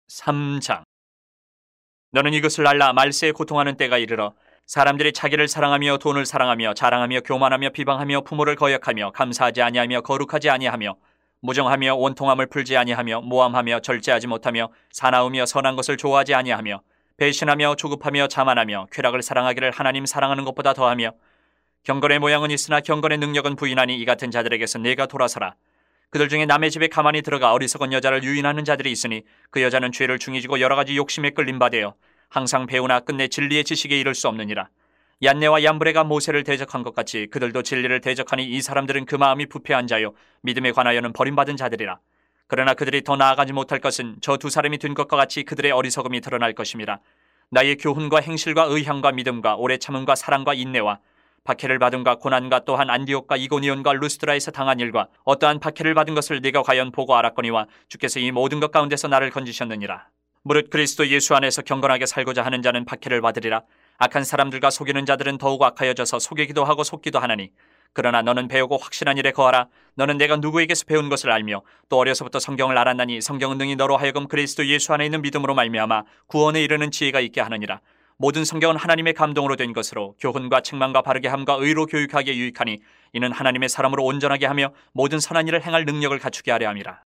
3장. 너는 이것을 알라. 말세에 고통하는 때가 이르러 사람들이 자기를 사랑하며 돈을 사랑하며 자랑하며 교만하며 비방하며 부모를 거역하며 감사하지 아니하며 거룩하지 아니하며 무정하며 원통함을 풀지 아니하며 모함하며 절제하지 못하며 사나우며 선한 것을 좋아하지 아니하며 배신하며 조급하며 자만하며 쾌락을 사랑하기를 하나님 사랑하는 것보다 더하며 경건의 모양은 있으나 경건의 능력은 부인하니 이 같은 자들에게서 내가 돌아서라. 그들 중에 남의 집에 가만히 들어가 어리석은 여자를 유인하는 자들이 있으니 그 여자는 죄를 중이지고 여러 가지 욕심에 끌림 바되어 항상 배우나 끝내 진리의 지식에 이를 수 없느니라. 얀네와 얀브레가 모세를 대적한 것 같이 그들도 진리를 대적하니 이 사람들은 그 마음이 부패한 자요 믿음에 관하여는 버림받은 자들이라. 그러나 그들이 더 나아가지 못할 것은 저 두 사람이 된 것과 같이 그들의 어리석음이 드러날 것임이라. 나의 교훈과 행실과 의향과 믿음과 오래 참음과 사랑과 인내와 박해를 받음과 고난과 또한 안디옥과 이고니온과 루스드라에서 당한 일과 어떠한 박해를 받은 것을 네가 과연 보고 알았거니와 주께서 이 모든 것 가운데서 나를 건지셨느니라. 무릇 그리스도 예수 안에서 경건하게 살고자 하는 자는 박해를 받으리라. 악한 사람들과 속이는 자들은 더욱 악하여져서 속이기도 하고 속기도 하나니 그러나 너는 배우고 확신한 일에 거하라. 너는 내가 누구에게서 배운 것을 알며 또 어려서부터 성경을 알았나니 성경은 능히 너로 하여금 그리스도 예수 안에 있는 믿음으로 말미암아 구원에 이르는 지혜가 있게 하느니라. 모든 성경은 하나님의 감동으로 된 것으로 교훈과 책망과 바르게 함과 의로 교육하기에 유익하니 이는 하나님의 사람으로 온전하게 하며 모든 선한 일을 행할 능력을 갖추게 하려 함이라.